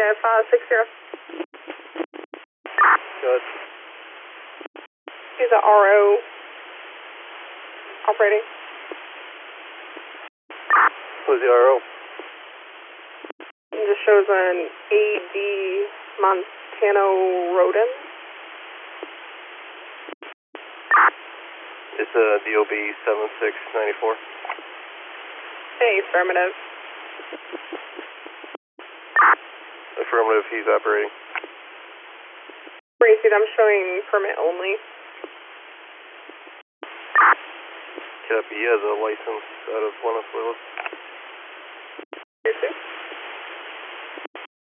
affirmative, 60. Good. He's a RO operating. Who's the RO? It just shows an AD Montano Rodin. It's DOB 7694. Hey, affirmative. Affirmative, he's operating. Racing, I'm showing permit only. Copy, he has a license out of Venezuela. Racing.